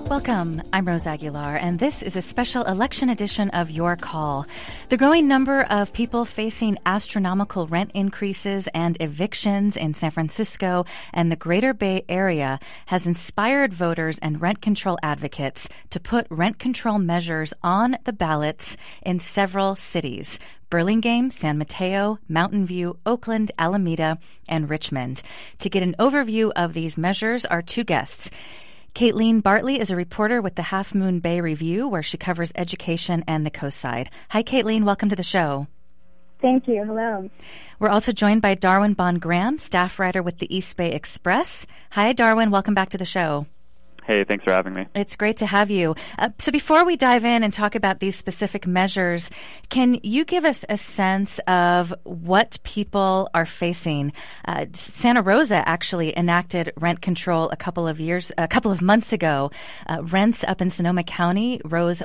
Welcome. I'm Rose Aguilar, and this is a special election edition of Your Call. The growing number of people facing astronomical rent increases and evictions in San Francisco and the Greater Bay Area has inspired voters and rent control advocates to put rent control measures on the ballots in several cities: Burlingame, San Mateo, Mountain View, Oakland, Alameda, and Richmond. To get an overview of these measures are two guests. Caitlin Bartley is a reporter with the Half Moon Bay Review, where she covers education and the coast side. Hi, Caitlin. Welcome to the show. Thank you. Hello. We're also joined by Darwin Bond-Graham, staff writer with the East Bay Express. Hi, Darwin. Welcome back to the show. Hey, thanks for having me. It's great to have you. So before we dive in and talk about these specific measures, can you give us a sense of what people are facing? Santa Rosa actually enacted rent control a couple of months ago. Rents up in Sonoma County rose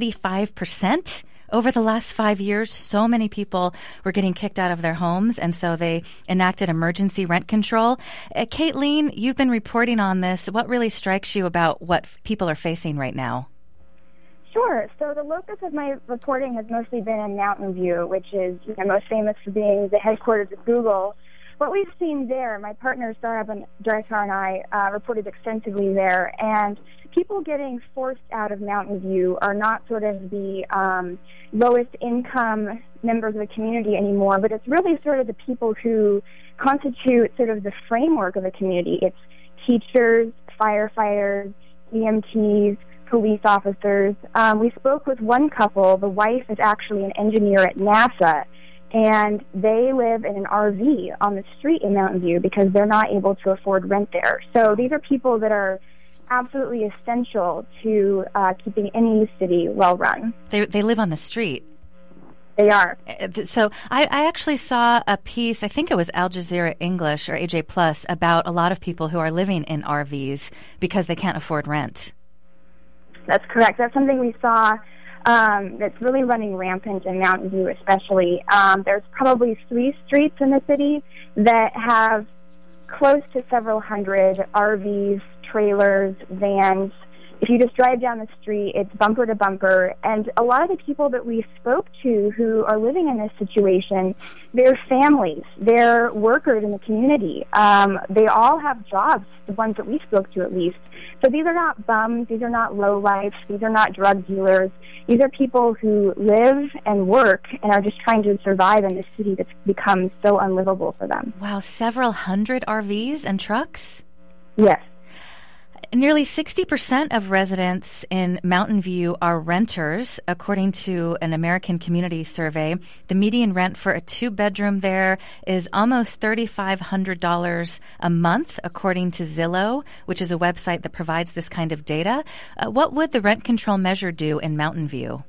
45%. Over the last 5 years, so many people were getting kicked out of their homes, and so they enacted emergency rent control. Caitlin, you've been reporting on this. What really strikes you about what people are facing right now? Sure. So the locus of my reporting has mostly been in Mountain View, which is most famous for being the headquarters of Google. What we've seen there, my partner Sarah Dracar and I reported extensively there, and people getting forced out of Mountain View are not sort of the lowest income members of the community anymore, but it's really sort of the people who constitute sort of the framework of the community. It's teachers, firefighters, EMTs, police officers. We spoke with one couple. The wife is actually an engineer at NASA, and they live in an RV on the street in Mountain View because they're not able to afford rent there. So these are people that are absolutely essential to keeping any city well run. They live on the street. They are. So I actually saw a piece, I think it was Al Jazeera English or AJ Plus, about a lot of people who are living in RVs because they can't afford rent. That's correct. That's something we saw that's really running rampant in Mountain View especially. There's probably 3 streets in the city that have close to several hundred RVs, trailers, vans. If you just drive down the street, it's bumper to bumper. And a lot of the people that we spoke to who are living in this situation, they're families, they're workers in the community. They all have jobs, the ones that we spoke to at least. So these are not bums, these are not lowlifes, these are not drug dealers. These are people who live and work and are just trying to survive in this city that's become so unlivable for them. Wow, several hundred RVs and trucks? Yes. Nearly 60% of residents in Mountain View are renters, according to an American Community Survey. The median rent for a 2-bedroom there is almost $3,500 a month, according to Zillow, which is a website that provides this kind of data. What would the rent control measure do in Mountain View?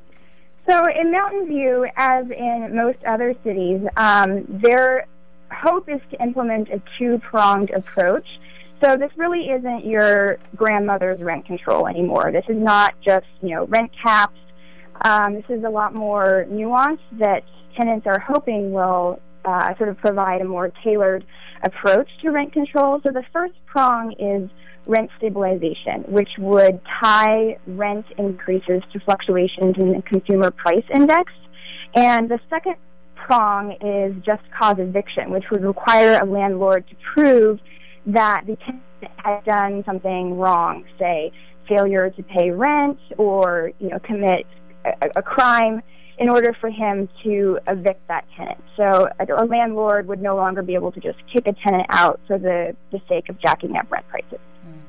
So in Mountain View, as in most other cities, their hope is to implement a 2-pronged approach. So this really isn't your grandmother's rent control anymore. This is not just, rent caps. This is a lot more nuanced that tenants are hoping will sort of provide a more tailored approach to rent control. So the first prong is rent stabilization, which would tie rent increases to fluctuations in the consumer price index. And the second prong is just cause eviction, which would require a landlord to prove that the tenant has done something wrong, say failure to pay rent or commit a crime, in order for him to evict that tenant. So a landlord would no longer be able to just kick a tenant out for the sake of jacking up rent prices.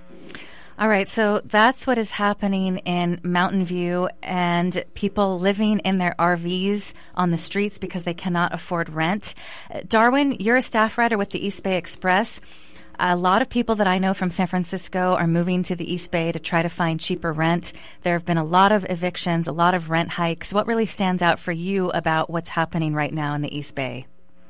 All right, so that's what is happening in Mountain View, and people living in their RVs on the streets because they cannot afford rent. Darwin, you're a staff writer with the East Bay Express. A lot of people that I know from San Francisco are moving to the East Bay to try to find cheaper rent. There have been a lot of evictions, a lot of rent hikes. What really stands out for you about what's happening right now in the East Bay?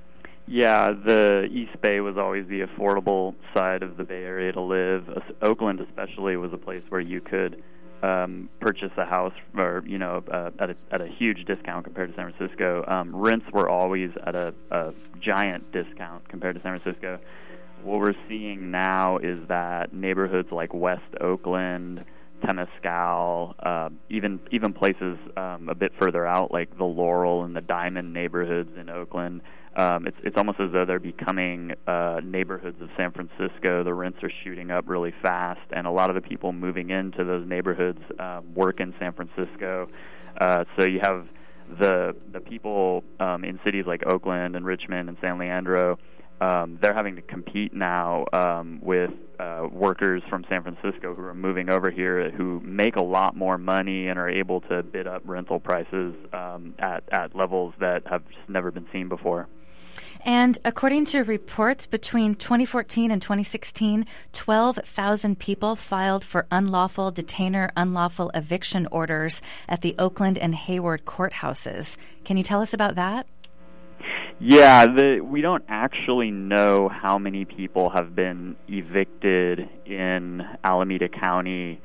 Yeah, the East Bay was always the affordable side of the Bay Area to live. Oakland especially was a place where you could purchase a house or at a huge discount compared to San Francisco. Rents were always at a giant discount compared to San Francisco. What we're seeing now is that neighborhoods like West Oakland, Temescal, even places a bit further out like the Laurel and the Diamond neighborhoods in Oakland. It's almost as though they're becoming neighborhoods of San Francisco. The rents are shooting up really fast, and a lot of the people moving into those neighborhoods work in San Francisco. So you have the people in cities like Oakland and Richmond and San Leandro. They're having to compete now with workers from San Francisco who are moving over here, who make a lot more money and are able to bid up rental prices at levels that have just never been seen before. And according to reports, between 2014 and 2016, 12,000 people filed for unlawful detainer, unlawful eviction orders at the Oakland and Hayward courthouses. Can you tell us about that? Yeah, we don't actually know how many people have been evicted in Alameda County.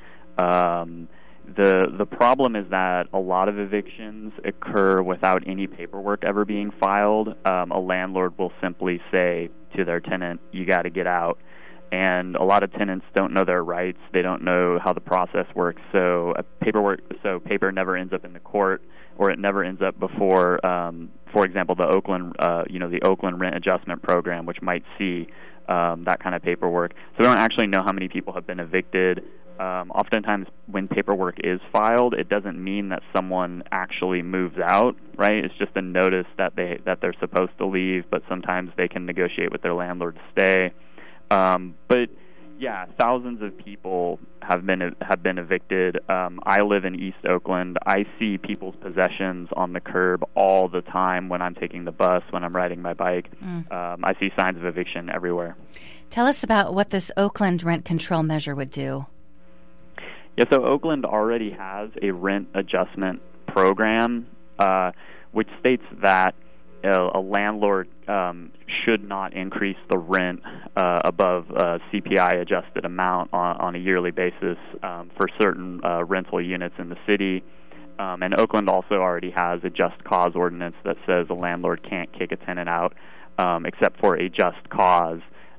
The problem is that a lot of evictions occur without any paperwork ever being filed. A landlord will simply say to their tenant, "You got to get out." And a lot of tenants don't know their rights. They don't know how the process works. So paper never ends up in the court, or it never ends up before, for example, the Oakland Rent Adjustment Program, which might see that kind of paperwork. So we don't actually know how many people have been evicted. Oftentimes, when paperwork is filed, it doesn't mean that someone actually moves out, right? It's just a notice that they're supposed to leave, but sometimes they can negotiate with their landlord to stay. But yeah, thousands of people have been evicted. I live in East Oakland. I see people's possessions on the curb all the time when I'm taking the bus, when I'm riding my bike. I see signs of eviction everywhere. Tell us about what this Oakland rent control measure would do. Yeah, so Oakland already has a rent adjustment program, which states that a landlord should not increase the rent above a CPI-adjusted amount on a yearly basis for certain rental units in the city. And Oakland also already has a just cause ordinance that says a landlord can't kick a tenant out except for a just cause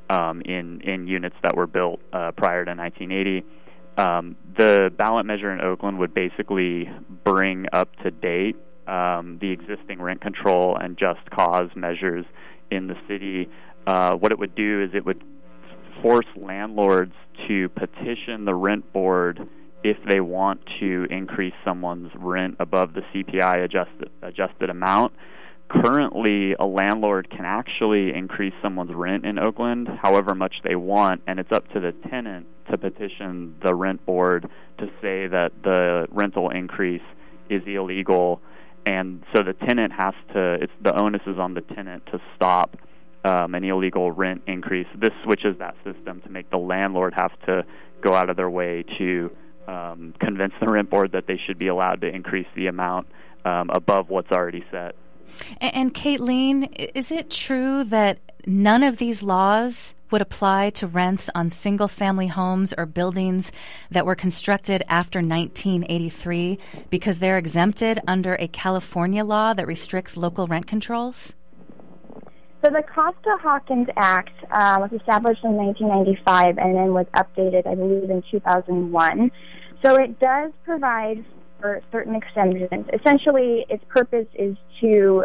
in units that were built prior to 1980. The ballot measure in Oakland would basically bring up to date the existing rent control and just cause measures in the city. What it would do is it would force landlords to petition the rent board if they want to increase someone's rent above the CPI adjusted amount. Currently, a landlord can actually increase someone's rent in Oakland however much they want, and it's up to the tenant to petition the rent board to say that the rental increase is illegal. And so the tenant the onus is on the tenant to stop an illegal rent increase. This switches that system to make the landlord have to go out of their way to convince the rent board that they should be allowed to increase the amount above what's already set. And Caitlin, is it true that none of these laws would apply to rents on single-family homes or buildings that were constructed after 1983 because they're exempted under a California law that restricts local rent controls? So the Costa-Hawkins Act was established in 1995 and then was updated, I believe, in 2001. So it does provide for certain exemptions. Essentially, its purpose is to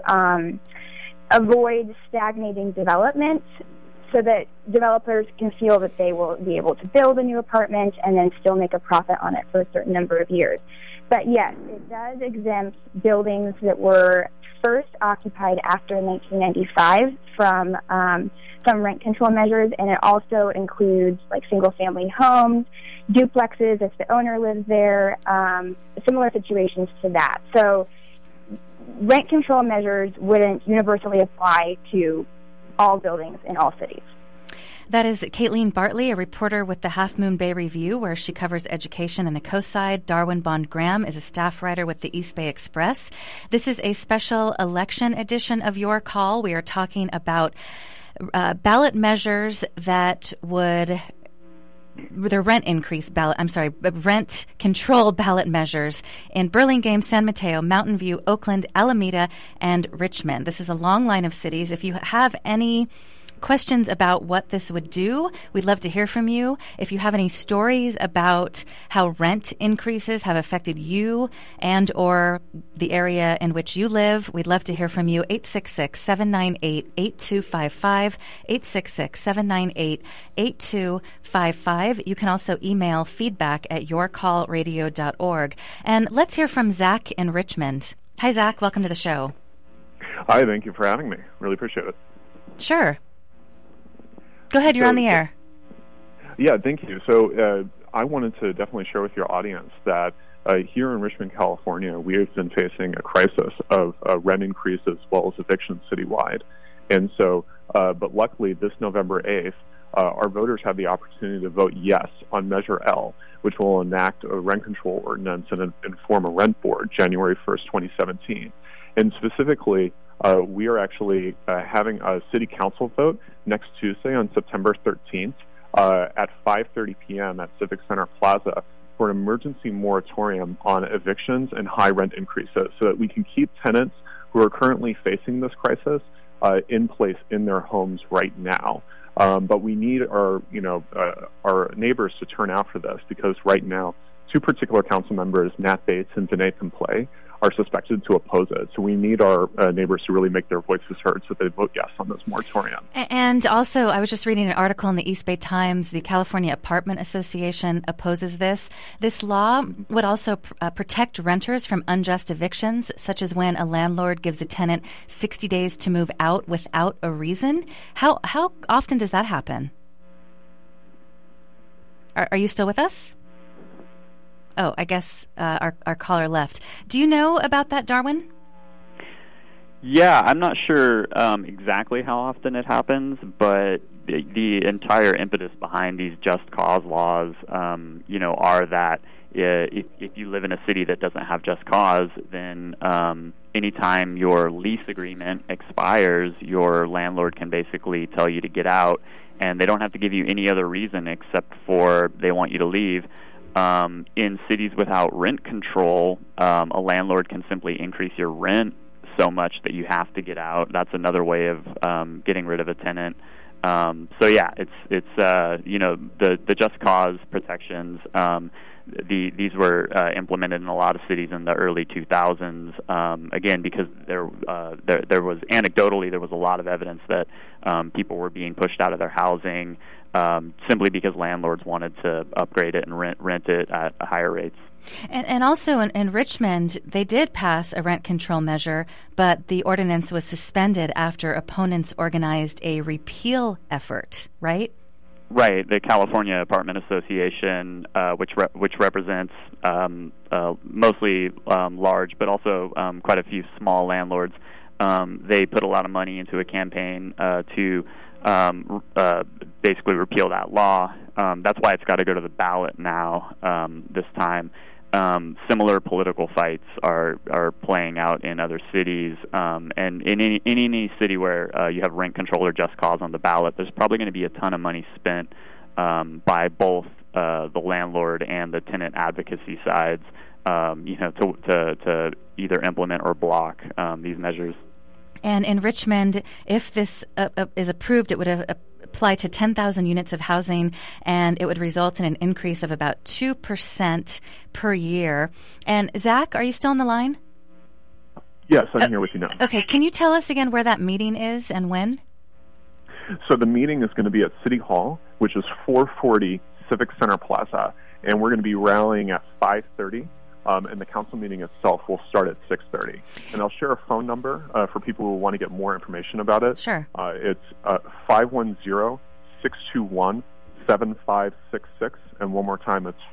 avoid stagnating development so that developers can feel that they will be able to build a new apartment and then still make a profit on it for a certain number of years. But yes, it does exempt buildings that were first occupied after 1995 from some rent control measures, and it also includes like single-family homes, duplexes if the owner lives there, similar situations to that. So rent control measures wouldn't universally apply to all buildings in all cities. That is Caitlin Bartley, a reporter with the Half Moon Bay Review, where she covers education in the Coast Side. Darwin Bond Graham is a staff writer with the East Bay Express. This is a special election edition of Your Call. We are talking about ballot measures that would rent control ballot measures in Burlingame, San Mateo, Mountain View, Oakland, Alameda, and Richmond. This is a long line of cities. If you have any questions about what this would do, we'd love to hear from you. If you have any stories about how rent increases have affected you and or the area in which you live, we'd love to hear from you. 866-798-8255, 866-798-8255. You can also email feedback@yourcallradio.org. And let's hear from Zach in Richmond. Hi, Zach. Welcome to the show. Hi, thank you for having me. Really appreciate it. Sure. Go ahead. You're on the air. Yeah, thank you. So I wanted to definitely share with your audience that here in Richmond, California, we have been facing a crisis of rent increase as well as evictions citywide. And so, but luckily, this November 8th, our voters have the opportunity to vote yes on Measure L, which will enact a rent control ordinance and form a rent board January 1st, 2017. And specifically, we are actually having a city council vote next Tuesday on September 13th at 5:30 p.m. at Civic Center Plaza for an emergency moratorium on evictions and high rent increases so that we can keep tenants who are currently facing this crisis in place in their homes right now. But we need our neighbors to turn out for this because right now, two particular council members, Nat Bates and Nathan Play, are suspected to oppose it. So we need our neighbors to really make their voices heard so they vote yes on this moratorium. And also, I was just reading an article in the East Bay Times. The California Apartment Association opposes this. This law would also protect renters from unjust evictions, such as when a landlord gives a tenant 60 days to move out without a reason. How often does that happen? Are you still with us? Oh, I guess our caller left. Do you know about that, Darwin? Yeah, I'm not sure exactly how often it happens, but the entire impetus behind these just cause laws, are that if you live in a city that doesn't have just cause, then anytime your lease agreement expires, your landlord can basically tell you to get out, and they don't have to give you any other reason except for they want you to leave. In cities without rent control, a landlord can simply increase your rent so much that you have to get out. That's another way of getting rid of a tenant. It's the just cause protections. These were implemented in a lot of cities in the early 2000s. Again, because there was anecdotally there was a lot of evidence that people were being pushed out of their housing. Simply because landlords wanted to upgrade it and rent it at higher rates. And also in Richmond, they did pass a rent control measure, but the ordinance was suspended after opponents organized a repeal effort, right? Right. The California Apartment Association, which represents mostly large, but also quite a few small landlords, they put a lot of money into a campaign to basically repeal that law. That's why it's got to go to the ballot now this time. Similar political fights are playing out in other cities, and in any city where you have rent control or just cause on the ballot, there's probably going to be a ton of money spent by both the landlord and the tenant advocacy sides, to either implement or block these measures. And in Richmond, if this is approved, it would apply to 10,000 units of housing, and it would result in an increase of about 2% per year. And Zach, are you still on the line? Yes, I'm here with you now. Okay, can you tell us again where that meeting is and when? So the meeting is going to be at City Hall, which is 440 Civic Center Plaza, and we're going to be rallying at 5:30. And the council meeting itself will start at 6:30. And I'll share a phone number for people who want to get more information about it. Sure. It's 510-621-7566. And one more time, it's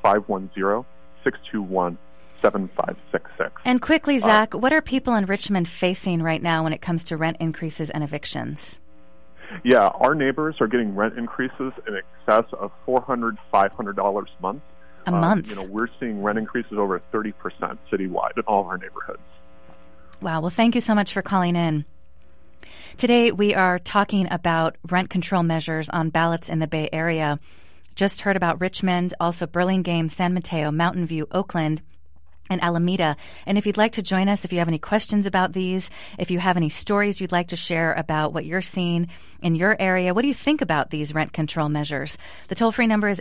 510-621-7566. And quickly, Zach, what are people in Richmond facing right now when it comes to rent increases and evictions? Yeah, our neighbors are getting rent increases in excess of $400, $500 a month. A month. We're seeing rent increases over 30% citywide in all of our neighborhoods. Wow. Well, thank you so much for calling in. Today, we are talking about rent control measures on ballots in the Bay Area. Just heard about Richmond, also Burlingame, San Mateo, Mountain View, Oakland. and Alameda. And if you'd like to join us, if you have any questions about these, if you have any stories you'd like to share about what you're seeing in your area, what do you think about these rent control measures? The toll-free number is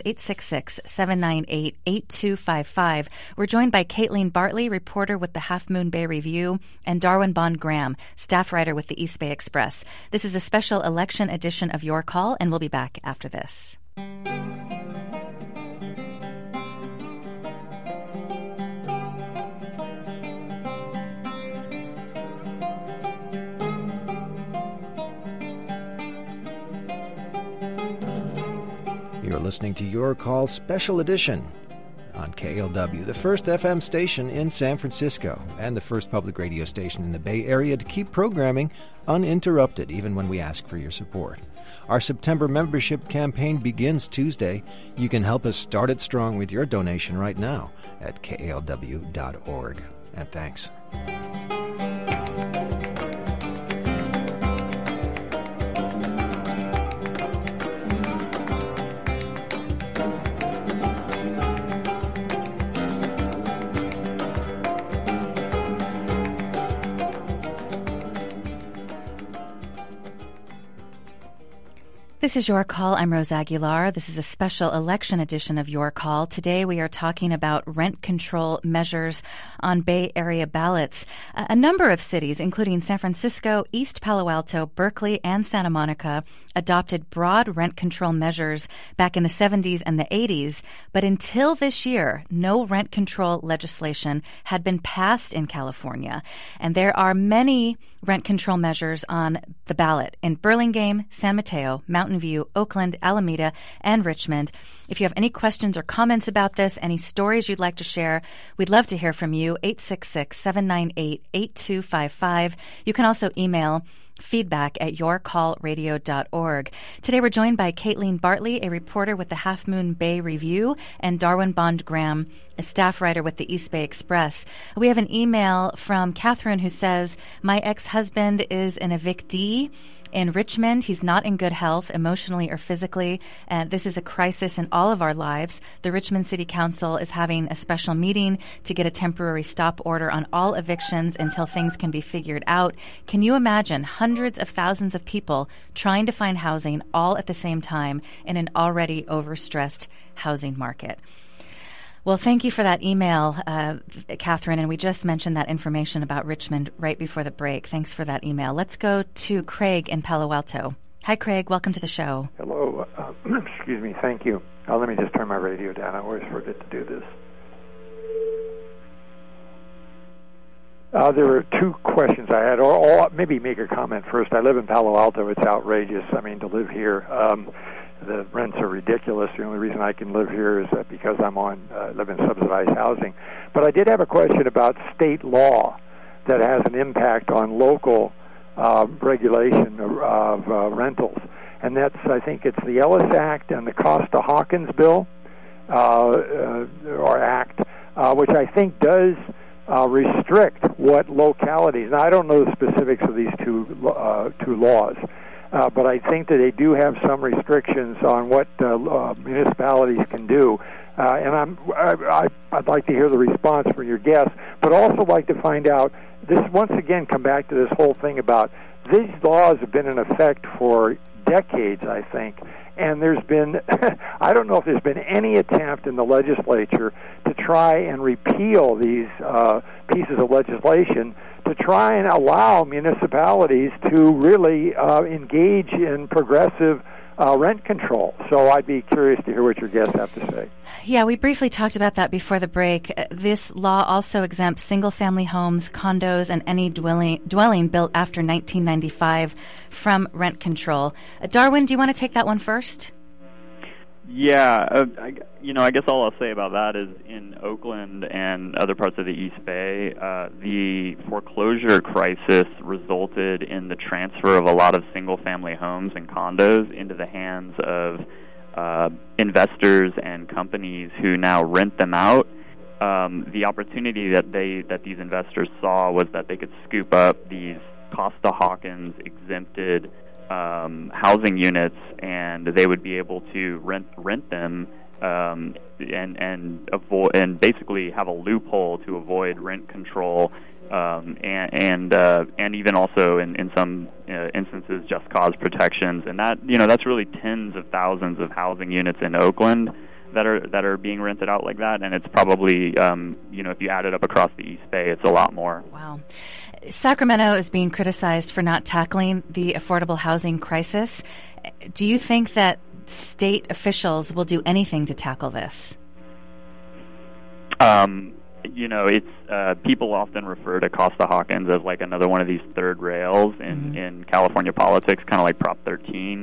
866-798-8255. We're joined by Caitlin Bartley, reporter with the Half Moon Bay Review, and Darwin Bond Graham, staff writer with the East Bay Express. This is a special election edition of Your Call, and we'll be back after this. You're listening to Your Call Special Edition on KLW, the first FM station in San Francisco and the first public radio station in the Bay Area to keep programming uninterrupted, even when we ask for your support. Our September membership campaign begins Tuesday. You can help us start it strong with your donation right now at klw.org. And thanks. This is Your Call. I'm Rose Aguilar. This is a special election edition of Your Call. Today we are talking about rent control measures on Bay Area ballots. A number of cities, including San Francisco, East Palo Alto, Berkeley, and Santa Monica, adopted broad rent control measures back in the 70s and the 80s. But until this year, no rent control legislation had been passed in California. And there are many rent control measures on the ballot in Burlingame, San Mateo, Mountain View, Oakland, Alameda, and Richmond. If you have any questions or comments about this, any stories you'd like to share, we'd love to hear from you, 866-798-8255. You can also email feedback@yourcallradio.org. Today we're joined by Caitlin Bartley, a reporter with the Half Moon Bay Review, and Darwin Bond Graham, a staff writer with the East Bay Express. We have an email from Catherine who says, my ex-husband is an evictee in Richmond. He's not in good health, emotionally or physically, and this is a crisis in all of our lives. The Richmond City Council is having a special meeting to get a temporary stop order on all evictions until things can be figured out. Can you imagine hundreds of thousands of people trying to find housing all at the same time in an already overstressed housing market? Well, thank you for that email, Catherine, and we just mentioned that information about Richmond right before the break. Thanks for that email. Let's go to Craig in Palo Alto. Hi, Craig. Welcome to the show. Hello. Excuse me. Thank you. Let me just turn my radio down. I always forget to do this. There were two questions I had, or maybe make a comment first. I live in Palo Alto. It's outrageous. I mean, to live here. The rents are ridiculous. The only reason I can live here is because I'm live in subsidized housing. But I did have a question about state law that has an impact on local regulation of rentals. And that's, I think it's the Ellis Act and the Costa-Hawkins Bill, or Act, which I think does restrict what localities. Now, I don't know the specifics of these two laws. But I think that they do have some restrictions on what municipalities can do. And I'd like to hear the response from your guests, but also like to find out, this once again come back to this whole thing about these laws have been in effect for decades, I think, and there's been, I don't know if there's been any attempt in the legislature to try and repeal these pieces of legislation to try and allow municipalities to really engage in progressive rent control. So I'd be curious to hear what your guests have to say. Yeah, we briefly talked about that before the break. This law also exempts single-family homes, condos, and any dwelling built after 1995 from rent control. Darwin, do you want to take that one first? Yeah, I guess all I'll say about that is in Oakland and other parts of the East Bay, the foreclosure crisis resulted in the transfer of a lot of single-family homes and condos into the hands of investors and companies who now rent them out. The opportunity that these investors saw was that they could scoop up these Costa-Hawkins exempted housing units, and they would be able to rent them and avoid and basically have a loophole to avoid rent control, and even also in some instances just cause protections, and that's really tens of thousands of housing units in Oakland that are being rented out like that, and it's probably if you add it up across the East Bay, it's a lot more. Wow. Sacramento is being criticized for not tackling the affordable housing crisis. Do you think that state officials will do anything to tackle this? It's people often refer to Costa-Hawkins as like another one of these third rails in California politics, kind of like Prop 13.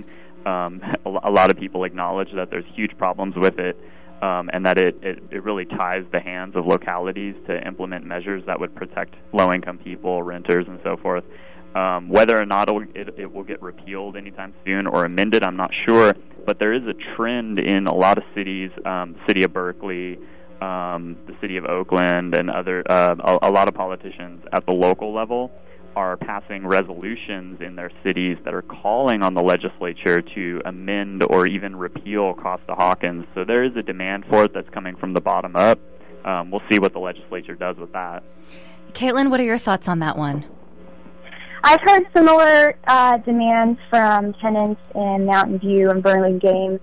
A lot of people acknowledge that there's huge problems with it, and that it really ties the hands of localities to implement measures that would protect low-income people, renters, and so forth. Whether or not it will get repealed anytime soon or amended, I'm not sure. But there is a trend in a lot of cities, city of Berkeley, the city of Oakland, and other a lot of politicians at the local level are passing resolutions in their cities that are calling on the legislature to amend or even repeal Costa-Hawkins. So there is a demand for it that's coming from the bottom up. We'll see what the legislature does with that. Caitlin, what are your thoughts on that one? I've heard similar demands from tenants in Mountain View and Burlingame.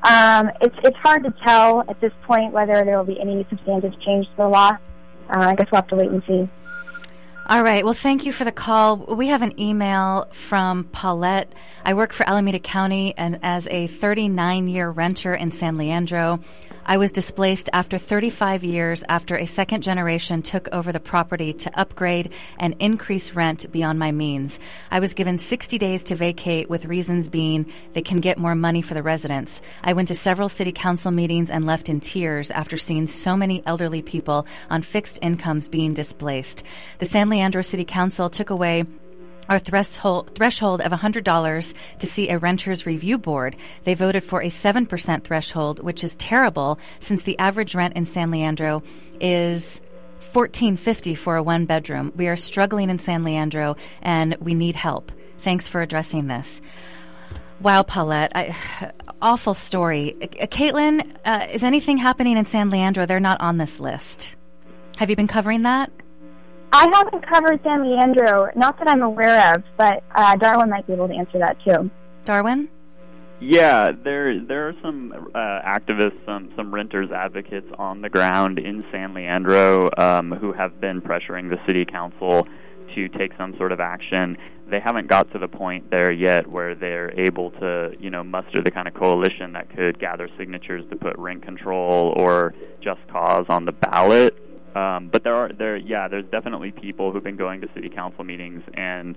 It's hard to tell at this point whether there will be any substantive change to the law. I guess we'll have to wait and see. All right. Well, thank you for the call. We have an email from Paulette. I work for Alameda County and as a 39-year renter in San Leandro. I was displaced after 35 years after a second generation took over the property to upgrade and increase rent beyond my means. I was given 60 days to vacate, with reasons being they can get more money for the residents. I went to several city council meetings and left in tears after seeing so many elderly people on fixed incomes being displaced. The San Leandro City Council took away our threshold of $100 to see a renters review board. They voted for a 7% threshold, which is terrible since the average rent in San Leandro is $14.50 for a one-bedroom. We are struggling in San Leandro, and we need help. Thanks for addressing this. Wow, Paulette, awful story. Caitlin, is anything happening in San Leandro? They're not on this list. Have you been covering that? I haven't covered San Leandro, not that I'm aware of, but Darwin might be able to answer that too. Darwin? Yeah, there are some activists, some renters advocates on the ground in San Leandro who have been pressuring the city council to take some sort of action. They haven't got to the point there yet where they're able to, muster the kind of coalition that could gather signatures to put rent control or just cause on the ballot. But there's definitely people who've been going to city council meetings and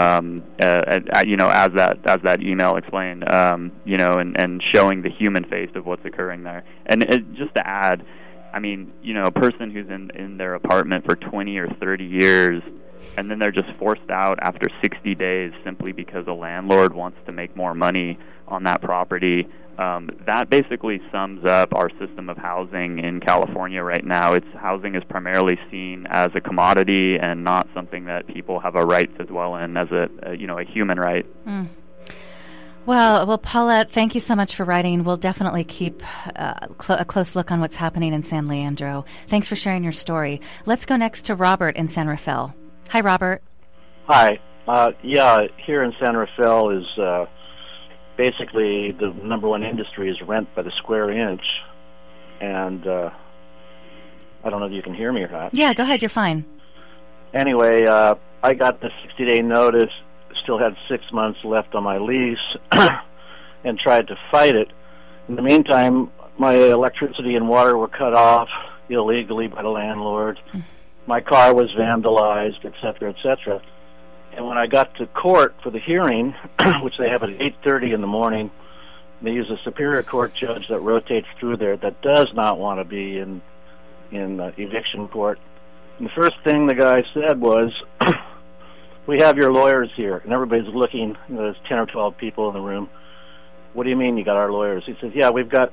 as that email explained, and showing the human face of what's occurring there. And just to add, a person who's in their apartment for 20 or 30 years, and then they're just forced out after 60 days simply because a landlord wants to make more money on that property. That basically sums up our system of housing in California right now. Housing is primarily seen as a commodity and not something that people have a right to dwell in as a human right. Mm. Well, Paulette, thank you so much for writing. We'll definitely keep a close look on what's happening in San Leandro. Thanks for sharing your story. Let's go next to Robert in San Rafael. Hi, Robert. Hi. Here in San Rafael is basically the number one industry is rent by the square inch, and I don't know if you can hear me or not. Yeah, go ahead. You're fine. Anyway, I got the 60-day notice, still had 6 months left on my lease, and tried to fight it. In the meantime, my electricity and water were cut off illegally by the landlord. My car was vandalized, et cetera, et cetera. And when I got to court for the hearing, which they have at 8:30 in the morning, they use a Superior Court judge that rotates through there that does not want to be in eviction court. And the first thing the guy said was, "We have your lawyers here." And everybody's looking. There's 10 or 12 people in the room. "What do you mean you got our lawyers?" He says, "Yeah, we've got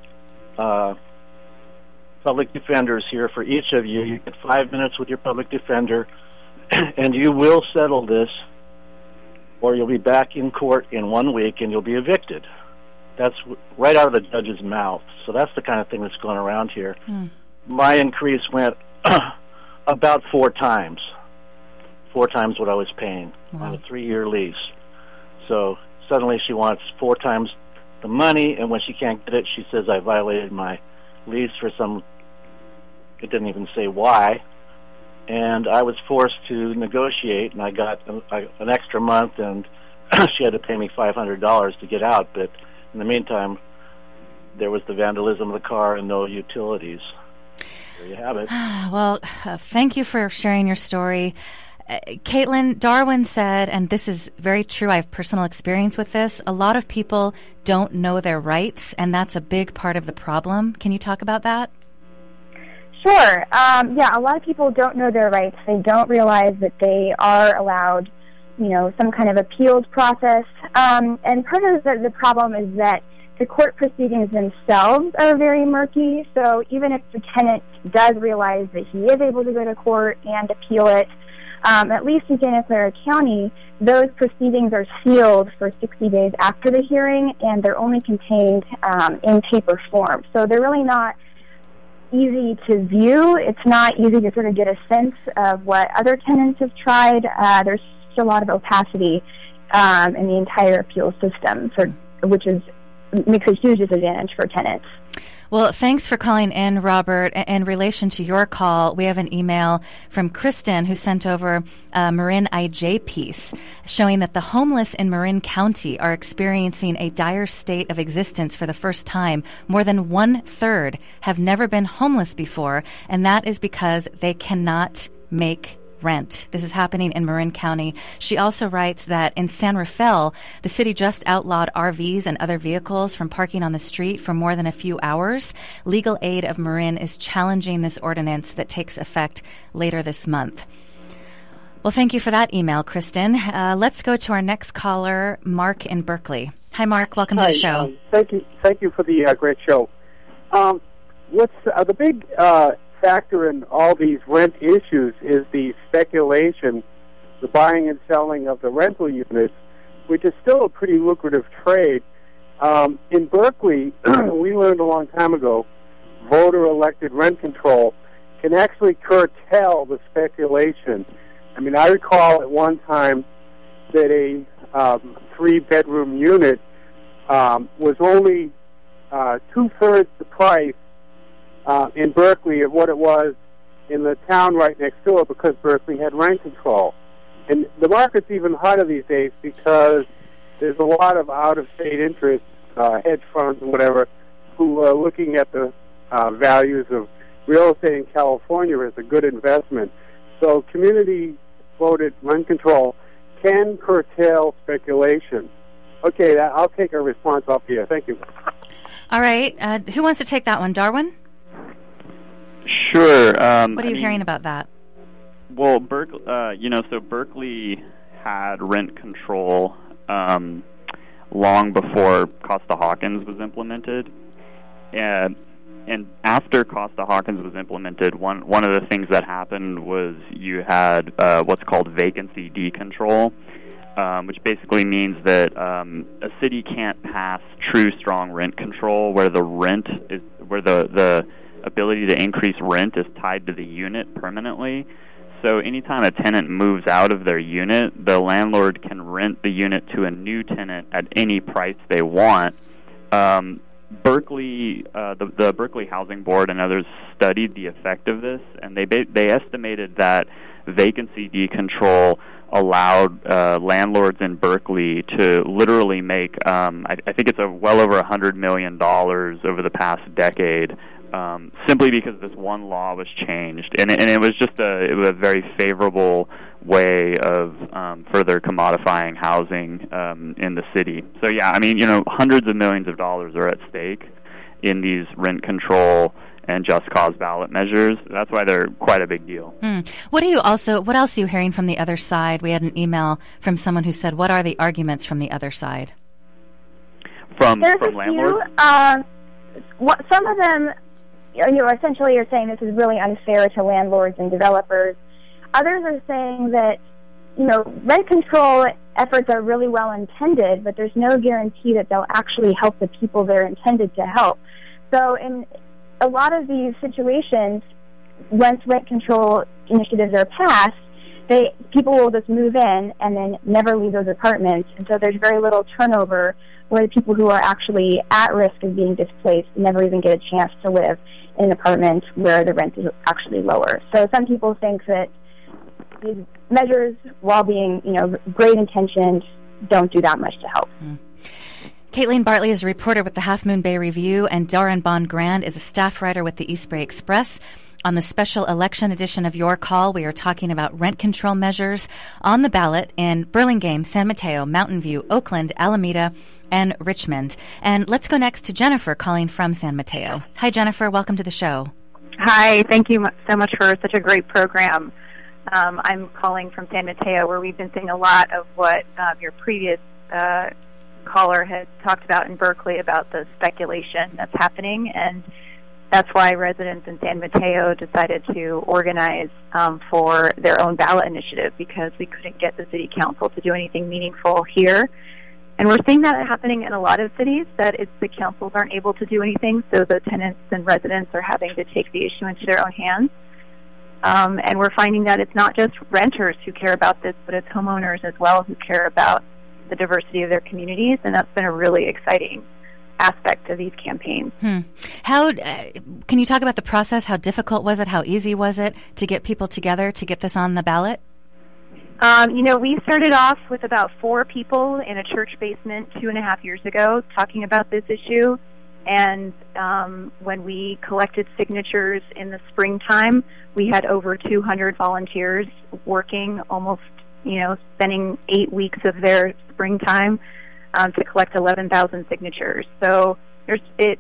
public defenders here for each of you. You get 5 minutes with your public defender, and you will settle this, or you'll be back in court in 1 week and you'll be evicted." That's right out of the judge's mouth. So that's the kind of thing that's going around here. My increase went about 4 times. 4 times what I was paying on a 3-year lease. So suddenly she wants 4 times the money, and when she can't get it, she says I violated my lease for some, it didn't even say why. And I was forced to negotiate, and I got an extra month, and she had to pay me $500 to get out. But in the meantime, there was the vandalism of the car and no utilities. There you have it. Well, thank you for sharing your story. Caitlin, Darwin said, and this is very true, I have personal experience with this, a lot of people don't know their rights, and that's a big part of the problem. Can you talk about that? Sure. Yeah, a lot of people don't know their rights. They don't realize that they are allowed, some kind of appeals process. And part of the problem is that the court proceedings themselves are very murky. So even if the tenant does realize that he is able to go to court and appeal it, at least in Santa Clara County, those proceedings are sealed for 60 days after the hearing, and they're only contained in paper form. So they're really not easy to view. It's not easy to sort of get a sense of what other tenants have tried. There's just a lot of opacity in the entire appeals system, which makes a huge disadvantage for tenants. Well, thanks for calling in, Robert. In relation to your call, we have an email from Kristen who sent over a Marin IJ piece showing that the homeless in Marin County are experiencing a dire state of existence for the first time. More than 1/3 have never been homeless before, and that is because they cannot make rent. This is happening in Marin County. She also writes that in San Rafael, the city just outlawed RVs and other vehicles from parking on the street for more than a few hours. Legal Aid of Marin is challenging this ordinance that takes effect later this month. Well, thank you for that email, Kristen. Let's go to our next caller, Mark in Berkeley. Hi, Mark. Welcome to the show. Thank you for the great show. What's the big factor in all these rent issues is the speculation, the buying and selling of the rental units, which is still a pretty lucrative trade. In Berkeley, we learned a long time ago, voter-elected rent control can actually curtail the speculation. I mean, I recall at one time that a 3-bedroom unit was only 2/3 the price in Berkeley of what it was in the town right next door, because Berkeley had rent control. And the market's even harder these days because there's a lot of out-of-state interests, hedge funds and whatever, who are looking at the values of real estate in California as a good investment. So community-voted rent control can curtail speculation. Okay, I'll take a response off here. Thank you. All right. Who wants to take that one? Darwin? Sure. What are you hearing about that? Well, Berkeley, so Berkeley had rent control long before Costa-Hawkins was implemented, and after Costa-Hawkins was implemented, one of the things that happened was you had what's called vacancy decontrol, which basically means that a city can't pass true strong rent control where the ability to increase rent is tied to the unit permanently. So anytime a tenant moves out of their unit, the landlord can rent the unit to a new tenant at any price they want. Berkeley, the Berkeley Housing Board and others studied the effect of this, and they estimated that vacancy decontrol allowed landlords in Berkeley to literally make, I think it's well over $100 million over the past decade, simply because this one law was changed, and it was just a very favorable way of further commodifying housing in the city. So yeah, I mean, hundreds of millions of dollars are at stake in these rent control and just cause ballot measures. That's why they're quite a big deal. What else are you hearing from the other side? We had an email from someone who said, what are the arguments from the other side? From landlords? Some of them essentially are saying this is really unfair to landlords and developers. Others are saying that rent control efforts are really well intended, but there's no guarantee that they'll actually help the people they're intended to help. So in a lot of these situations, once rent control initiatives are passed, people will just move in and then never leave those apartments, and so there's very little turnover where the people who are actually at risk of being displaced never even get a chance to live in an apartment where the rent is actually lower. So some people think that these measures, while being, great intentioned, don't do that much to help. Caitlin Bartley is a reporter with the Half Moon Bay Review, and Darren Bond-Grand is a staff writer with the East Bay Express. On the special election edition of Your Call, we are talking about rent control measures on the ballot in Burlingame, San Mateo, Mountain View, Oakland, Alameda, and Richmond. And let's go next to Jennifer calling from San Mateo. Hi, Jennifer. Welcome to the show. Hi. Thank you so much for such a great program. I'm calling from San Mateo, where we've been seeing a lot of what your previous caller had talked about in Berkeley about the speculation that's happening, and that's why residents in San Mateo decided to organize for their own ballot initiative, because we couldn't get the city council to do anything meaningful here. And we're seeing that happening in a lot of cities, that the councils aren't able to do anything, so the tenants and residents are having to take the issue into their own hands. And we're finding that it's not just renters who care about this, but it's homeowners as well who care about the diversity of their communities, and that's been a really exciting aspect of these campaigns. How can you talk about the process? How difficult was it? How easy was it to get people together to get this on the ballot? We started off with about 4 people in a church basement 2.5 years ago talking about this issue. And when we collected signatures in the springtime, we had over 200 volunteers working, almost, spending 8 weeks of their springtime to collect 11,000 signatures. So it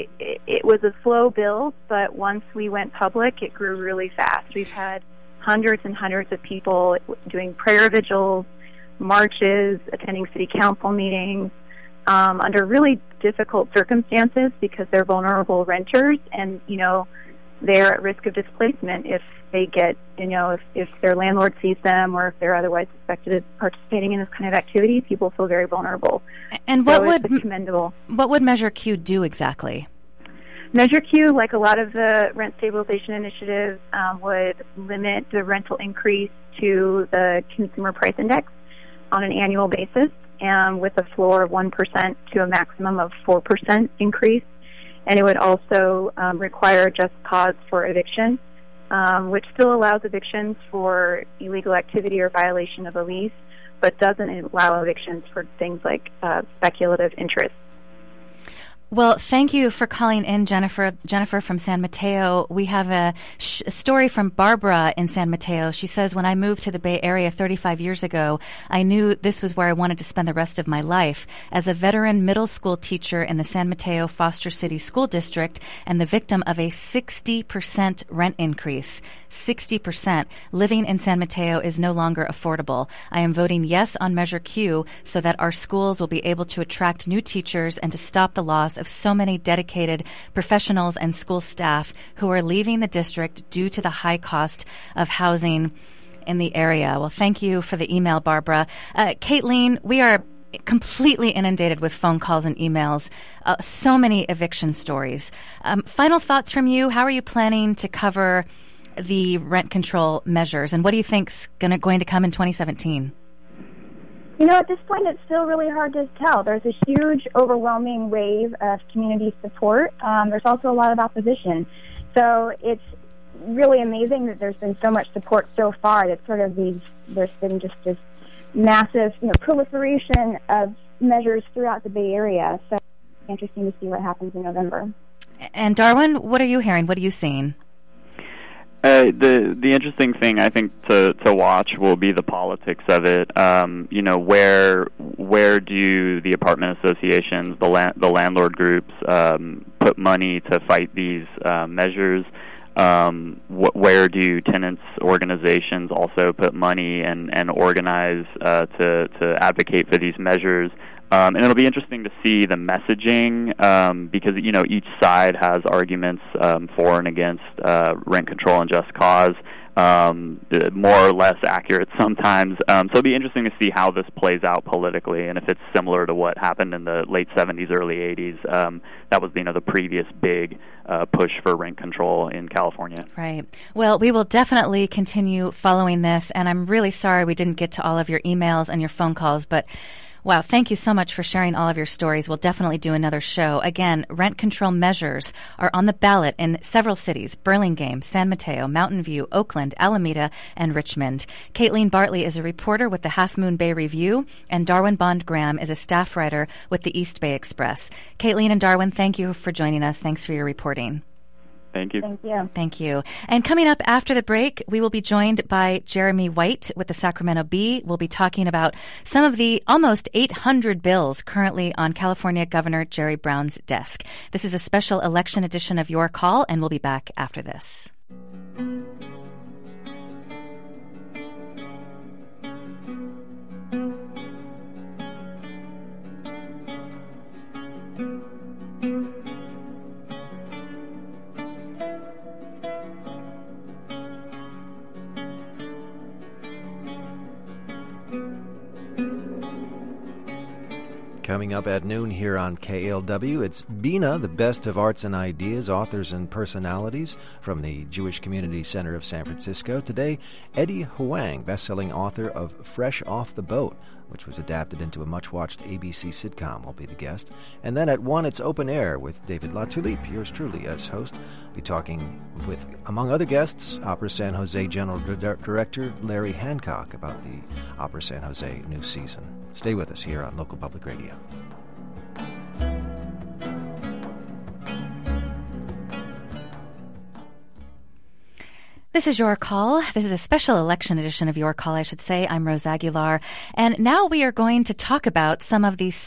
was a slow build, but once we went public, it grew really fast. We've had hundreds and hundreds of people doing prayer vigils, marches, attending city council meetings, under really difficult circumstances because they're vulnerable renters, and they're at risk of displacement if they get if their landlord sees them, or if they're otherwise suspected of participating in this kind of activity. People feel very vulnerable. And what would Measure Q do exactly? Measure Q, like a lot of the rent stabilization initiatives, would limit the rental increase to the consumer price index on an annual basis, with a floor of 1% to a maximum of 4% increase. And it would also require just cause for eviction, which still allows evictions for illegal activity or violation of a lease, but doesn't allow evictions for things like speculative interest. Well, thank you for calling in, Jennifer. Jennifer from San Mateo. We have a story from Barbara in San Mateo. She says, when I moved to the Bay Area 35 years ago, I knew this was where I wanted to spend the rest of my life. As a veteran middle school teacher in the San Mateo Foster City School District and the victim of a 60% rent increase, 60%, living in San Mateo is no longer affordable. I am voting yes on Measure Q so that our schools will be able to attract new teachers and to stop the loss of so many dedicated professionals and school staff who are leaving the district due to the high cost of housing in the area. Well, thank you for the email, Barbara. Caitlin, we are completely inundated with phone calls and emails, so many eviction stories. Final thoughts from you? How are you planning to cover the rent control measures, and what do you think's going to come in 2017? At this point, it's still really hard to tell. There's a huge, overwhelming wave of community support. There's also a lot of opposition. So it's really amazing that there's been so much support so far. That there's been just this massive, proliferation of measures throughout the Bay Area. So it's interesting to see what happens in November. And Darwin, what are you hearing? What are you seeing? The interesting thing I think to watch will be the politics of it. Where do the apartment associations, the landlord groups, put money to fight these measures? Where do tenants organizations also put money and organize to advocate for these measures? And it'll be interesting to see the messaging because, each side has arguments for and against rent control and just cause. more or less accurate sometimes. So it'll be interesting to see how this plays out politically, and if it's similar to what happened in the late 70s, early 80s. That was, the previous big push for rent control in California. Right. Well, we will definitely continue following this, and I'm really sorry we didn't get to all of your emails and your phone calls, but wow, thank you so much for sharing all of your stories. We'll definitely do another show. Again, rent control measures are on the ballot in several cities: Burlingame, San Mateo, Mountain View, Oakland, Alameda, and Richmond. Caitlin Bartley is a reporter with the Half Moon Bay Review, and Darwin Bond Graham is a staff writer with the East Bay Express. Caitlin and Darwin, thank you for joining us. Thanks for your reporting. Thank you. Thank you. Thank you. And coming up after the break, we will be joined by Jeremy White with the Sacramento Bee. We'll be talking about some of the almost 800 bills currently on California Governor Jerry Brown's desk. This is a special election edition of Your Call, and we'll be back after this. Coming up at noon here on KLW, it's Bina, the best of arts and ideas, authors and personalities from the Jewish Community Center of San Francisco. Today, Eddie Huang, best-selling author of Fresh Off the Boat, which was adapted into a much-watched ABC sitcom, will be the guest. And then at 1, it's Open Air with David LaTulippe, yours truly as host. We'll be talking with, among other guests, Opera San Jose General Director Larry Hancock about the Opera San Jose new season. Stay with us here on Local Public Radio. This is Your Call. This is a special election edition of Your Call, I should say. I'm Rose Aguilar. And now we are going to talk about some of the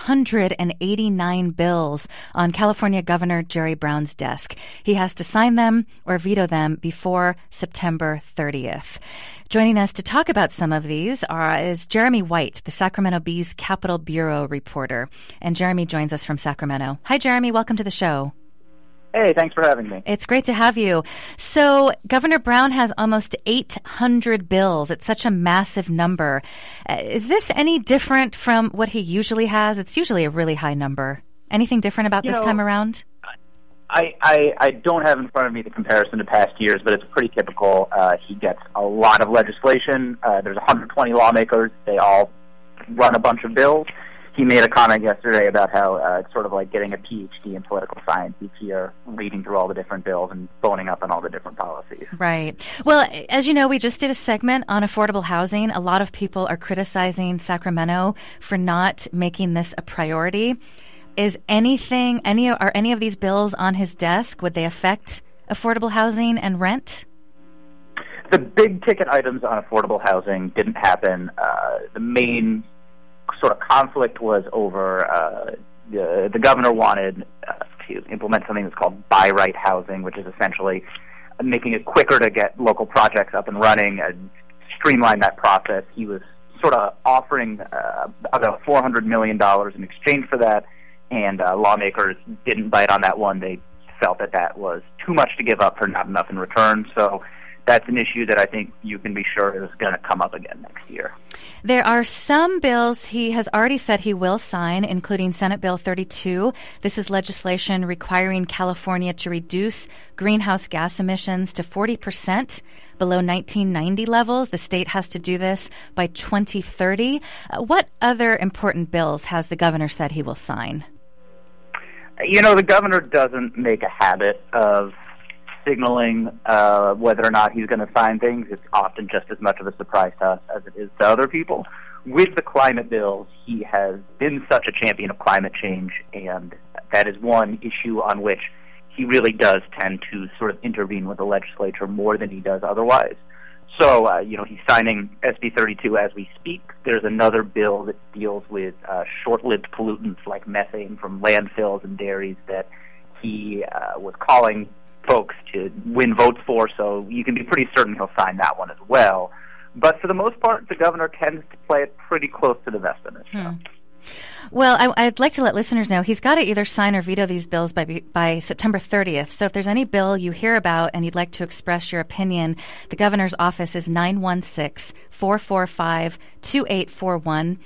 789 bills on California Governor Jerry Brown's desk. He has to sign them or veto them before September 30th. Joining us to talk about some of these is Jeremy White, the Sacramento Bee's Capitol Bureau reporter. And Jeremy joins us from Sacramento. Hi, Jeremy. Welcome to the show. Hey, thanks for having me. It's great to have you. So Governor Brown has almost 800 bills. It's such a massive number. Is this any different from what he usually has? It's usually a really high number. Anything different about this time around? I don't have in front of me the comparison to past years, but it's pretty typical. He gets a lot of legislation. There's 120 lawmakers. They all run a bunch of bills. He made a comment yesterday about how it's sort of like getting a PhD in political science each year, reading through all the different bills and boning up on all the different policies. Right. Well, as you know, we just did a segment on affordable housing. A lot of people are criticizing Sacramento for not making this a priority. Is are any of these bills on his desk? Would they affect affordable housing and rent? The big ticket items on affordable housing didn't happen. The main sort of conflict was over the governor wanted to implement something that's called buy right housing, which is essentially making it quicker to get local projects up and running, streamline that process. He was sort of offering about $400 million in exchange for that, and lawmakers didn't bite on that one. They felt that that was too much to give up for not enough in return. So that's an issue that I think you can be sure is going to come up again next year. There are some bills he has already said he will sign, including Senate Bill 32. This is legislation requiring California to reduce greenhouse gas emissions to 40% below 1990 levels. The state has to do this by 2030. What other important bills has the governor said he will sign? You know, the governor doesn't make a habit of signaling whether or not he's going to sign things. It's often just as much of a surprise to us as it is to other people. With the climate bills, he has been such a champion of climate change, and that is one issue on which he really does tend to sort of intervene with the legislature more than he does otherwise. So, he's signing SB 32 as we speak. There's another bill that deals with short-lived pollutants like methane from landfills and dairies that he was calling folks to win votes for, so you can be pretty certain he'll sign that one as well. But for the most part, the governor tends to play it pretty close to the vest in this show. Well, I'd like to let listeners know he's got to either sign or veto these bills by September 30th. So if there's any bill you hear about and you'd like to express your opinion, the governor's office is 916-445-2841,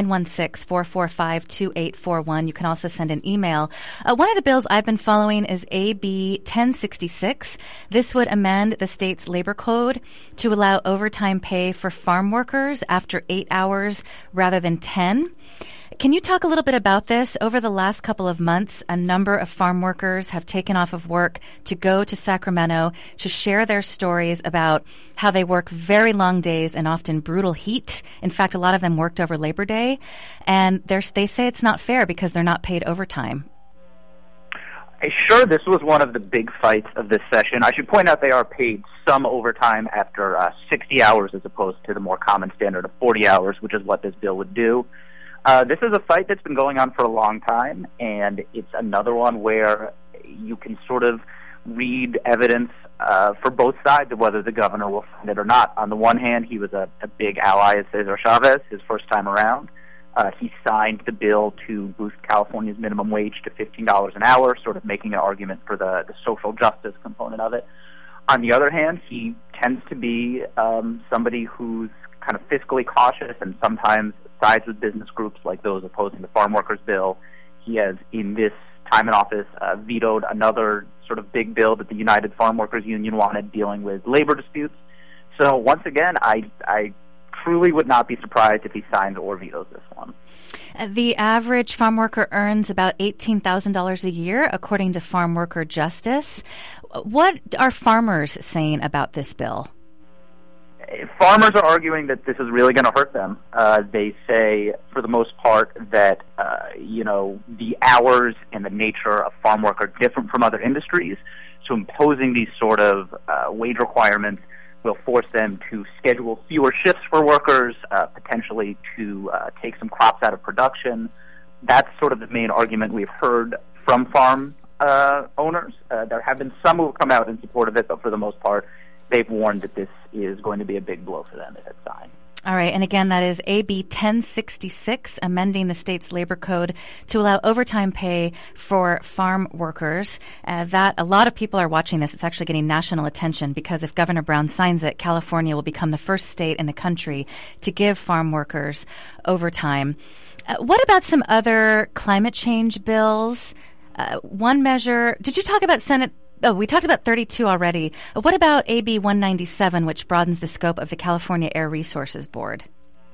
916-445-2841. You can also send an email. One of the bills I've been following is AB 1066. This would amend the state's labor code to allow overtime pay for farm workers after 8 hours rather than 10. Can you talk a little bit about this? Over the last couple of months, a number of farm workers have taken off of work to go to Sacramento to share their stories about how they work very long days and often brutal heat. In fact, a lot of them worked over Labor Day, and they say it's not fair because they're not paid overtime. Sure, this was one of the big fights of this session. I should point out they are paid some overtime after 60 hours as opposed to the more common standard of 40 hours, which is what this bill would do. This is a fight that's been going on for a long time, and it's another one where you can sort of read evidence for both sides of whether the governor will find it or not. On the one hand, he was a big ally of Cesar Chavez his first time around. He signed the bill to boost California's minimum wage to $15 an hour, sort of making an argument for the social justice component of it. On the other hand, he tends to be somebody who's kind of fiscally cautious and sometimes sides with business groups like those opposing the farm workers bill. He has, in this time in office, vetoed another sort of big bill that the United Farm Workers Union wanted dealing with labor disputes. So once again, I truly would not be surprised if he signs or vetoes this one. The average farm worker earns about $18,000 a year, according to Farm Worker Justice. What are farmers saying about this bill? Farmers are arguing that this is really going to hurt them. They say, for the most part, that the hours and the nature of farm work are different from other industries. So imposing these sort of wage requirements will force them to schedule fewer shifts for workers, potentially to take some crops out of production. That's sort of the main argument we've heard from farm owners. There have been some who have come out in support of it, but for the most part, they've warned that this is going to be a big blow for them if it's signed. All right, and again, that is AB 1066, amending the state's labor code to allow overtime pay for farm workers. That a lot of people are watching this. It's actually getting national attention because if Governor Brown signs it, California will become the first state in the country to give farm workers overtime. What about some other climate change bills? One measure, did you talk about Senate? Oh, we talked about 32 already. What about AB 197, which broadens the scope of the California Air Resources Board?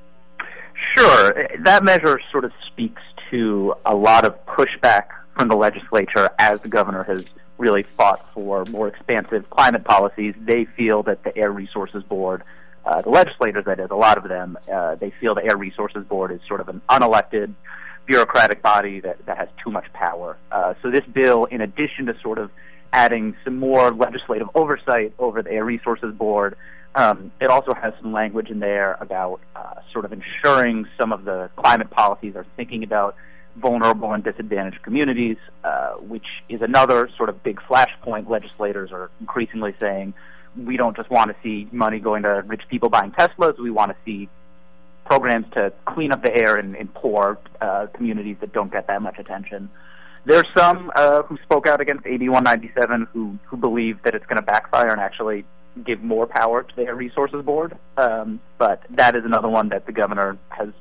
Sure. That measure sort of speaks to a lot of pushback from the legislature as the governor has really fought for more expansive climate policies. They feel that the Air Resources Board, the legislators, that is, a lot of them, they feel the Air Resources Board is sort of an unelected bureaucratic body that has too much power. So this bill, in addition to sort of adding some more legislative oversight over the Air Resources Board, it also has some language in there about sort of ensuring some of the climate policies are thinking about vulnerable and disadvantaged communities, which is another sort of big flashpoint. Legislators are increasingly saying, we don't just want to see money going to rich people buying Teslas, we want to see programs to clean up the air in poor communities that don't get that much attention. There's some who spoke out against AB 197 who believe that it's going to backfire and actually give more power to the Air Resources Board. But that is another one that the governor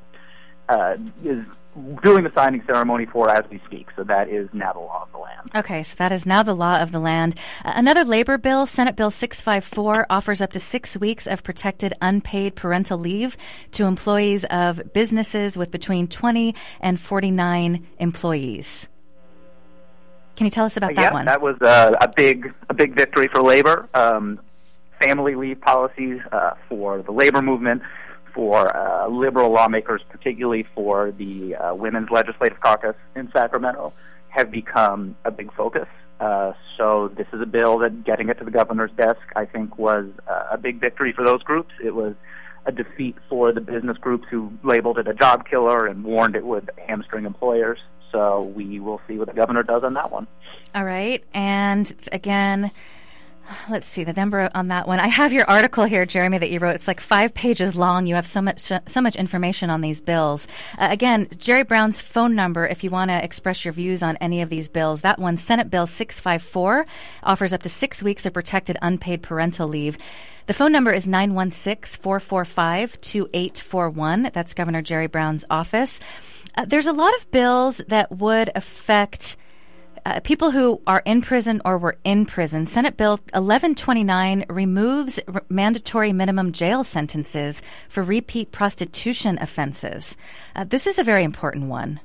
is doing the signing ceremony for as we speak. So that is now the law of the land. Okay, so that is now the law of the land. Another labor bill, Senate Bill 654, offers up to 6 weeks of protected unpaid parental leave to employees of businesses with between 20 and 49 employees. Can you tell us about that one? That was a big victory for labor. Family leave policies for the labor movement, for liberal lawmakers, particularly for the Women's Legislative Caucus in Sacramento, have become a big focus. So this is a bill that getting it to the governor's desk, I think, was a big victory for those groups. It was a defeat for the business groups who labeled it a job killer and warned it would hamstring employers. So we will see what the governor does on that one. All right. And again, Let's see the number on that one. I have your article here, Jeremy, that you wrote. It's like 5 pages long. You have so much information on these bills. Again, Jerry Brown's phone number, if you want to express your views on any of these bills, that one, Senate Bill 654, offers up to 6 weeks of protected unpaid parental leave. The phone number is 916-445-2841. That's Governor Jerry Brown's office. There's a lot of bills that would affect people who are in prison or were in prison. Senate Bill 1129 removes mandatory minimum jail sentences for repeat prostitution offenses. This is a very important one.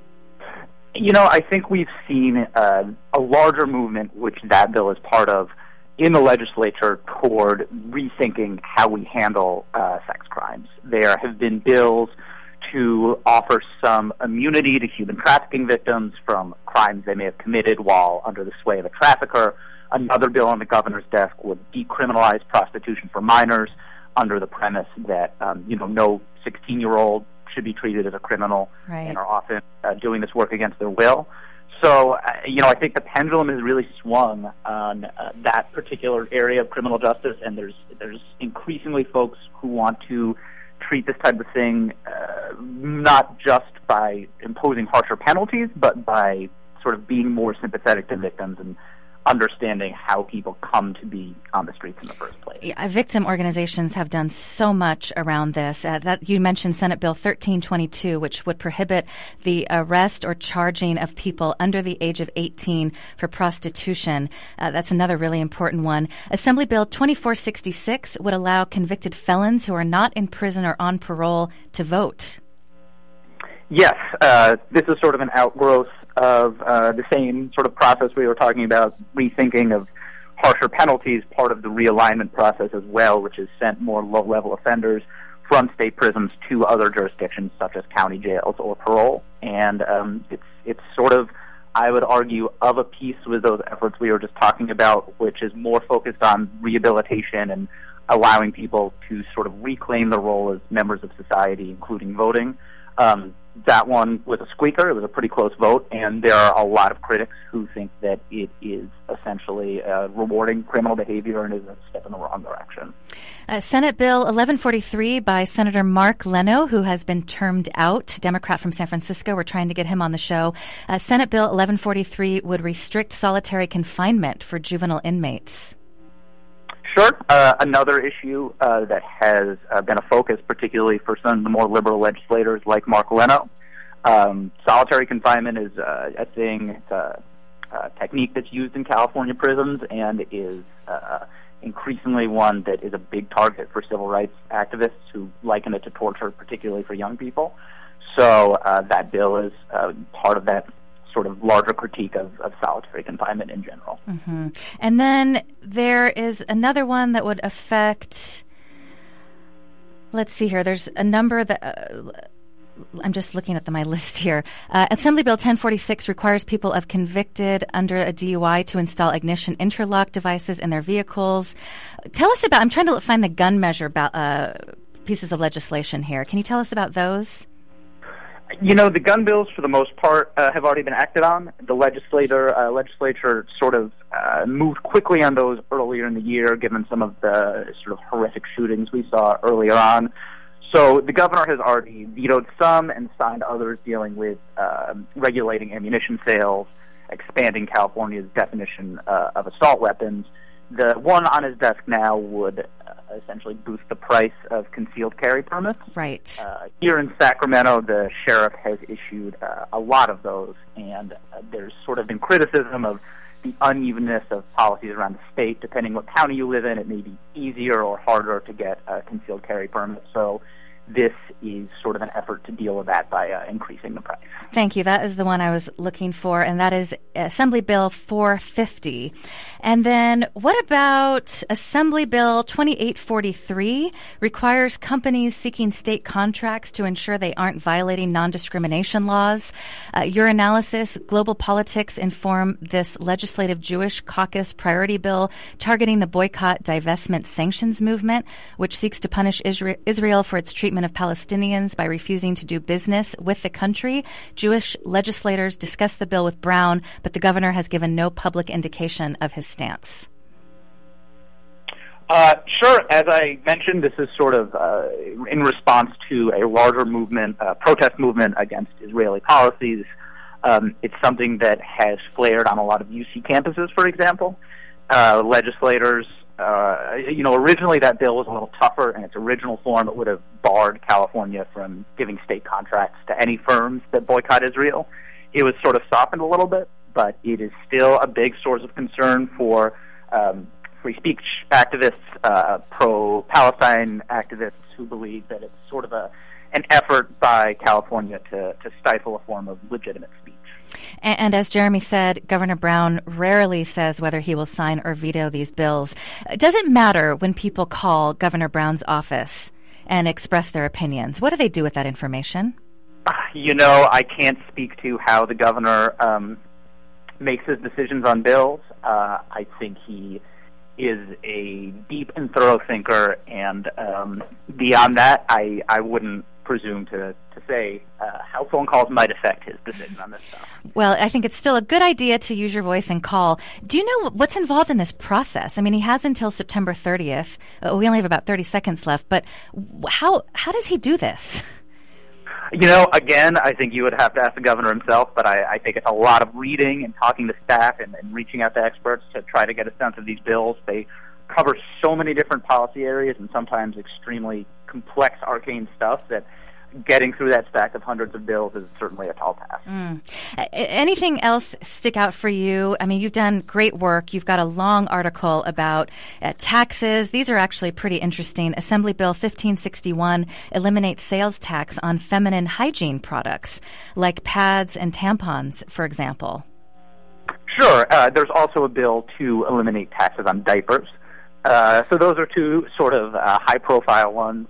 You know, I think we've seen a larger movement, which that bill is part of, in the legislature toward rethinking how we handle sex crimes. There have been bills to offer some immunity to human trafficking victims from crimes they may have committed while under the sway of a trafficker. Another bill on the governor's desk would decriminalize prostitution for minors under the premise that, no 16-year-old should be treated as a criminal and are often doing this work against their will. So, I think the pendulum has really swung on that particular area of criminal justice, and there's increasingly folks who want to treat this type of thing not just by imposing harsher penalties, but by sort of being more sympathetic to victims and understanding how people come to be on the streets in the first place. Yeah, victim organizations have done so much around this. That you mentioned Senate Bill 1322, which would prohibit the arrest or charging of people under the age of 18 for prostitution. That's another really important one. Assembly Bill 2466 would allow convicted felons who are not in prison or on parole to vote. Yes, this is sort of an outgrowth of the same sort of process we were talking about, rethinking of harsher penalties, part of the realignment process as well, which has sent more low-level offenders from state prisons to other jurisdictions such as county jails or parole. And it's sort of, I would argue, of a piece with those efforts we were just talking about, which is more focused on rehabilitation and allowing people to sort of reclaim their role as members of society, including voting. That one was a squeaker. It was a pretty close vote, and there are a lot of critics who think that it is essentially rewarding criminal behavior and is a step in the wrong direction. Senate Bill 1143 by Senator Mark Leno, who has been termed out, Democrat from San Francisco. We're trying to get him on the show. Senate Bill 1143 would restrict solitary confinement for juvenile inmates. Sure. Another issue that has been a focus, particularly for some of the more liberal legislators like Mark Leno. Solitary confinement is a thing, it's a technique that's used in California prisons and is increasingly one that is a big target for civil rights activists who liken it to torture, particularly for young people. So that bill is part of that sort of larger critique of solitary confinement in general. Mm-hmm. And then there is another one that would affect, let's see here, there's a number that, I'm just looking at my list here. Assembly Bill 1046 requires people of convicted under a DUI to install ignition interlock devices in their vehicles. Tell us about, I'm trying to find the gun measure pieces of legislation here. Can you tell us about those? The gun bills, for the most part, have already been acted on. The legislature sort of moved quickly on those earlier in the year, given some of the sort of horrific shootings we saw earlier on. So the governor has already vetoed some and signed others dealing with regulating ammunition sales, expanding California's definition of assault weapons. The one on his desk now would essentially boost the price of concealed carry permits. Right. Here in Sacramento, the sheriff has issued a lot of those, and there's sort of been criticism of the unevenness of policies around the state. Depending what county you live in, it may be easier or harder to get a concealed carry permit. So this is sort of an effort to deal with that by increasing the price. Thank you. That is the one I was looking for, and that is Assembly Bill 450. And then what about Assembly Bill 2843? Requires companies seeking state contracts to ensure they aren't violating non-discrimination laws. Your analysis, global politics inform this legislative Jewish caucus priority bill targeting the boycott, divestment, sanctions movement, which seeks to punish Israel for its treatment of Palestinians by refusing to do business with the country. Jewish legislators discussed the bill with Brown, but the governor has given no public indication of his stance. Sure. As I mentioned, this is sort of in response to a larger movement, protest movement against Israeli policies. It's something that has flared on a lot of UC campuses, for example. Legislators, originally that bill was a little tougher. In its original form, it would have barred California from giving state contracts to any firms that boycott Israel. It was sort of softened a little bit, but it is still a big source of concern for free speech activists, pro-Palestine activists who believe that it's sort of an effort by California to stifle a form of legitimate speech. And as Jeremy said, Governor Brown rarely says whether he will sign or veto these bills. Does it matter when people call Governor Brown's office and express their opinions? What do they do with that information? I can't speak to how the governor makes his decisions on bills. I think he is a deep and thorough thinker, and beyond that, I wouldn't presume to say how phone calls might affect his decision on this stuff. Well, I think it's still a good idea to use your voice and call. Do you know what's involved in this process? I mean, he has until September 30th. We only have about 30 seconds left, but how does he do this? Again, I think you would have to ask the governor himself, but I think it's a lot of reading and talking to staff and reaching out to experts to try to get a sense of these bills. They cover so many different policy areas and sometimes extremely complex, arcane stuff that getting through that stack of hundreds of bills is certainly a tall task. Anything else stick out for you? I mean, you've done great work. You've got a long article about taxes. These are actually pretty interesting. Assembly Bill 1561 eliminates sales tax on feminine hygiene products like pads and tampons, for example. Sure. There's also a bill to eliminate taxes on diapers. So those are two sort of high-profile ones.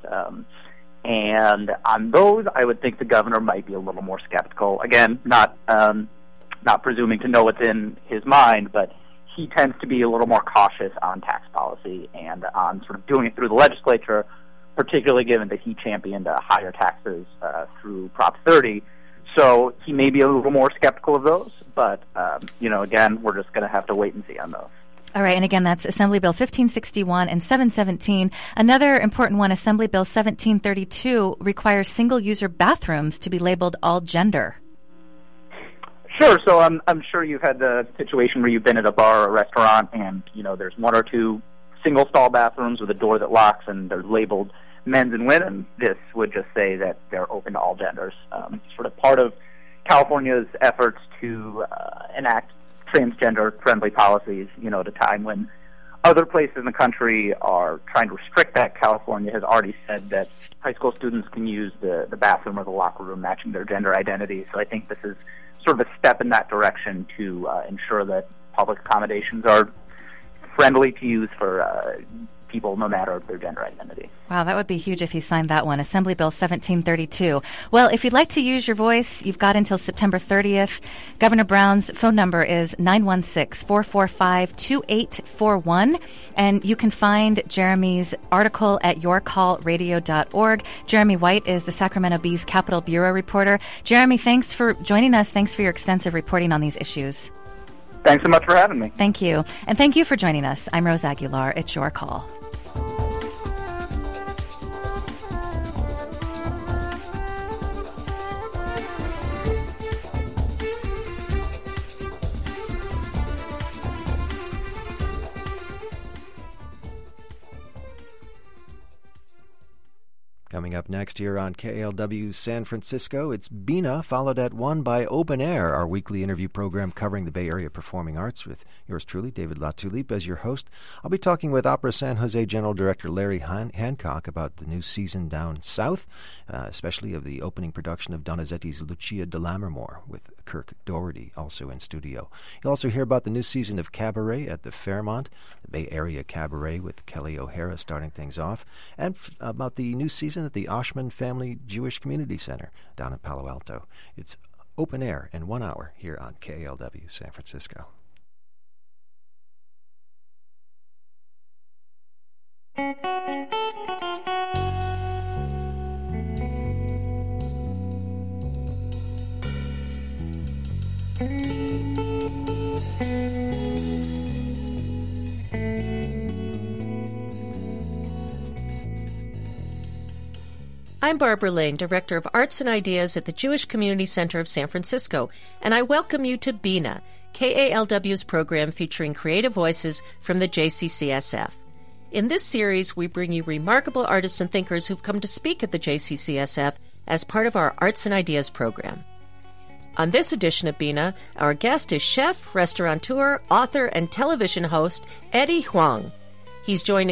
And on those, I would think the governor might be a little more skeptical. Again, not presuming to know what's in his mind, but he tends to be a little more cautious on tax policy and on sort of doing it through the legislature, particularly given that he championed higher taxes through Prop 30. So he may be a little more skeptical of those, but, again, we're just going to have to wait and see on those. All right, and again, that's Assembly Bill 1561 and 717. Another important one, Assembly Bill 1732, requires single-user bathrooms to be labeled all gender. Sure. So I'm sure you've had the situation where you've been at a bar or a restaurant and, there's one or two single-stall bathrooms with a door that locks and they're labeled men's and women. This would just say that they're open to all genders. Sort of part of California's efforts to enact transgender-friendly policies, at a time when other places in the country are trying to restrict that. California has already said that high school students can use the bathroom or the locker room matching their gender identity. So I think this is sort of a step in that direction to ensure that public accommodations are friendly to use for people no matter their gender identity. Wow, that would be huge if he signed that one, Assembly Bill 1732. Well, if you'd like to use your voice, you've got until September 30th. Governor Brown's phone number is 916-445-2841, and you can find Jeremy's article at yourcallradio.org. Jeremy White is the Sacramento Bee's Capitol Bureau reporter. Jeremy, thanks for joining us. Thanks for your extensive reporting on these issues. Thanks so much for having me. Thank you. And thank you for joining us. I'm Rose Aguilar. It's Your Call. Coming up next here on KLW San Francisco, it's Bina, followed at 1 by Open Air, our weekly interview program covering the Bay Area performing arts, with yours truly, David Latulippe, as your host. I'll be talking with Opera San Jose General Director Larry Hancock about the new season down south, especially of the opening production of Donizetti's Lucia de Lammermoor, with Kirk Doherty also in studio. You'll also hear about the new season of Cabaret at the Fairmont, the Bay Area Cabaret with Kelly O'Hara starting things off, and about the new season at the Oshman Family Jewish Community Center down in Palo Alto. It's Open Air in 1 hour here on KLW San Francisco. I'm Barbara Lane, Director of Arts and Ideas at the Jewish Community Center of San Francisco, and I welcome you to BINA, KALW's program featuring creative voices from the JCCSF. In this series, we bring you remarkable artists and thinkers who've come to speak at the JCCSF as part of our Arts and Ideas program. On this edition of BINA, our guest is chef, restaurateur, author, and television host Eddie Huang. He's joined